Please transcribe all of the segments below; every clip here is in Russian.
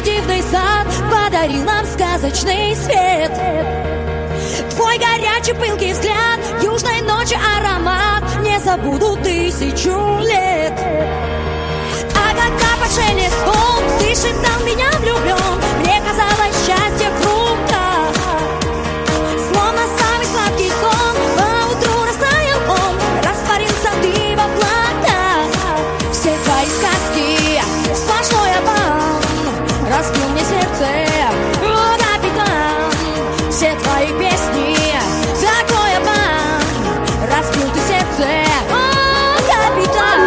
Твой дивный сад подарил нам сказочный свет. Твой горячий пылкий взгляд, южной ночи аромат не забуду 1000 лет. А когда под шелест волн ты шептал меня влюблен, мне казалось счастье круто, словно самый сладкий сон. Поутру растаял он, растворился ты в облаках. Все твои сказки сплошной обман разбил мне сердце, о, капитан. Все твои песни такой обман разбил ты сердце, о, капитан.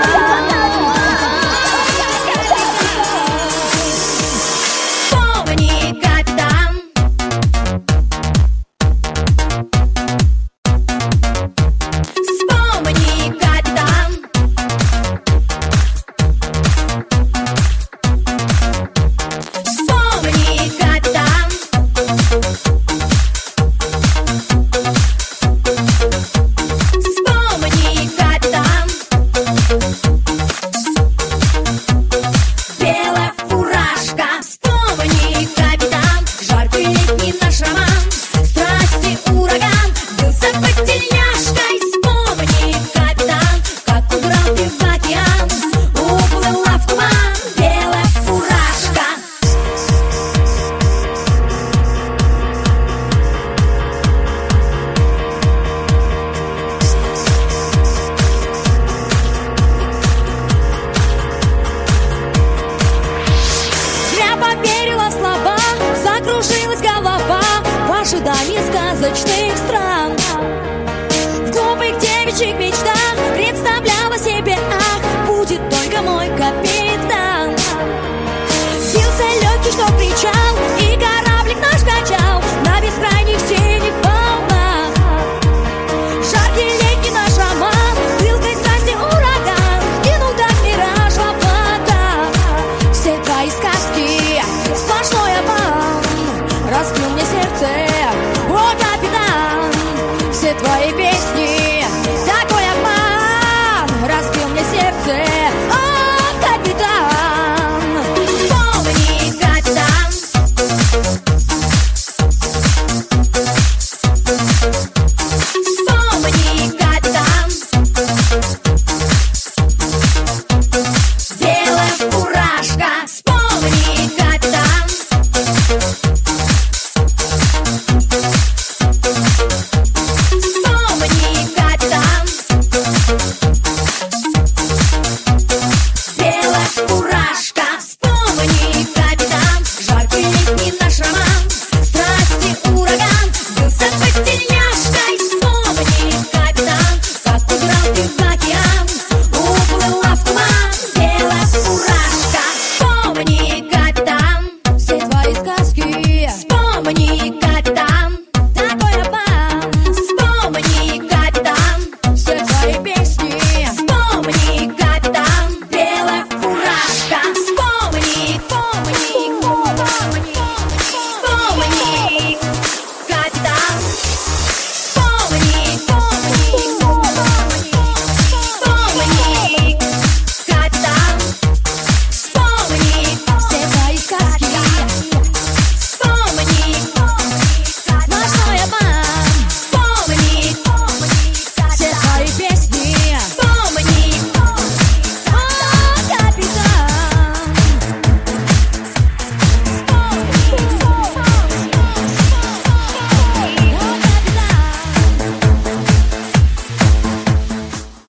Вспомни, капитан. Вспомни, капитан. Вспомни, капитан. Вспомни, капитан. Белая фуражка. Вспомни, капитан. Жаркий летний наш роман, страсти ураган бился под тельняшкой. Вспомни, капитан, как удрал ты в океан, уплыла в туман белая фуражка. Зря поверила в слова, закружилась голова в ожидании сказочных стран.